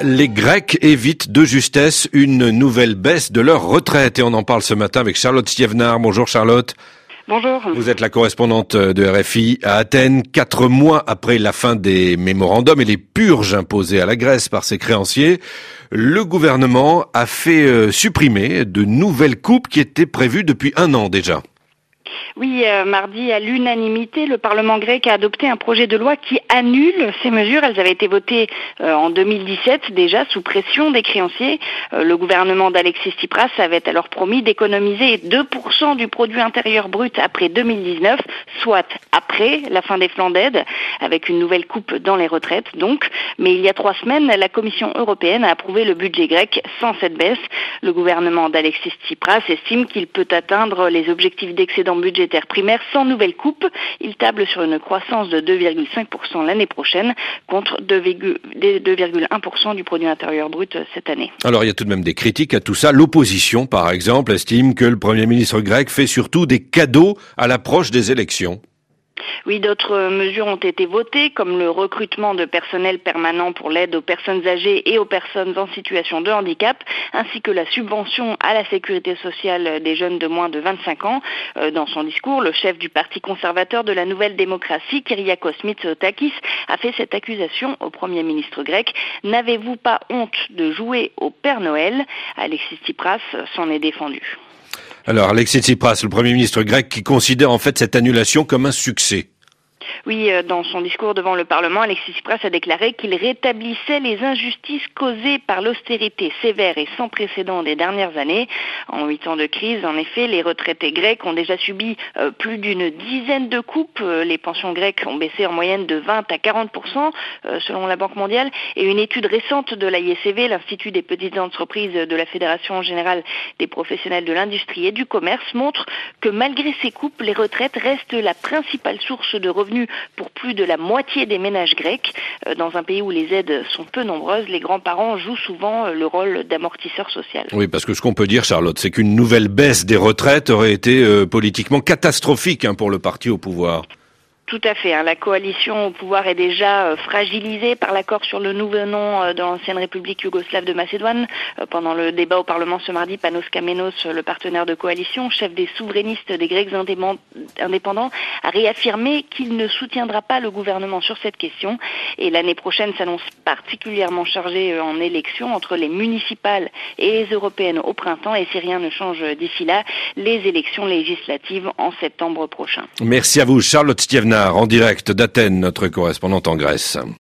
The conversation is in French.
Les Grecs évitent de justesse une nouvelle baisse de leur retraite et on en parle ce matin avec Charlotte Stievnar. Bonjour Charlotte. Bonjour. Vous êtes la correspondante de RFI à Athènes. 4 mois après la fin des mémorandums et les purges imposées à la Grèce par ses créanciers, le gouvernement a fait supprimer de nouvelles coupes qui étaient prévues depuis 1 an déjà. Oui, mardi, à l'unanimité, le Parlement grec a adopté un projet de loi qui annule ces mesures. Elles avaient été votées en 2017 déjà sous pression des créanciers. Le gouvernement d'Alexis Tsipras avait alors promis d'économiser 2% du produit intérieur brut après 2019, soit après la fin des plans d'aide, avec une nouvelle coupe dans les retraites donc. Mais il y a 3 semaines, la Commission européenne a approuvé le budget grec sans cette baisse. Le gouvernement d'Alexis Tsipras estime qu'il peut atteindre les objectifs d'excédent budgétaire primaire sans nouvelle coupe. Il table sur une croissance de 2,5% l'année prochaine contre 2,1% du produit intérieur brut cette année. Alors il y a tout de même des critiques à tout ça. L'opposition, par exemple, estime que le Premier ministre grec fait surtout des cadeaux à l'approche des élections. Oui, d'autres mesures ont été votées, comme le recrutement de personnel permanent pour l'aide aux personnes âgées et aux personnes en situation de handicap, ainsi que la subvention à la sécurité sociale des jeunes de moins de 25 ans. Dans son discours, le chef du Parti conservateur de la Nouvelle Démocratie, Kyriakos Mitsotakis, a fait cette accusation au Premier ministre grec. N'avez-vous pas honte de jouer au Père Noël ? Alexis Tsipras s'en est défendu. Alors Alexis Tsipras, le Premier ministre grec, qui considère en fait cette annulation comme un succès. Oui, dans son discours devant le Parlement, Alexis Tsipras a déclaré qu'il rétablissait les injustices causées par l'austérité sévère et sans précédent des dernières années. En 8 ans de crise, en effet, les retraités grecs ont déjà subi plus d'une dizaine de coupes. Les pensions grecques ont baissé en moyenne de 20 à 40% selon la Banque mondiale. Et une étude récente de l'ISCV, l'Institut des petites entreprises de la Fédération générale des professionnels de l'industrie et du commerce, montre que malgré ces coupes, les retraites restent la principale source de revenus pour plus de la moitié des ménages grecs. Dans un pays où les aides sont peu nombreuses, les grands-parents jouent souvent le rôle d'amortisseur social. Oui, parce que ce qu'on peut dire, Charlotte, c'est qu'une nouvelle baisse des retraites aurait été politiquement catastrophique pour le parti au pouvoir. Tout à fait. La coalition au pouvoir est déjà fragilisée par l'accord sur le nouveau nom de l'ancienne République yougoslave de Macédoine. Pendant le débat au Parlement ce mardi, Panos Kamenos, le partenaire de coalition, chef des souverainistes des Grecs indépendants, a réaffirmé qu'il ne soutiendra pas le gouvernement sur cette question. Et l'année prochaine s'annonce particulièrement chargée en élections entre les municipales et les européennes au printemps. Et si rien ne change d'ici là, les élections législatives en septembre prochain. Merci à vous, Charlotte Stievnar, en direct d'Athènes, notre correspondante en Grèce.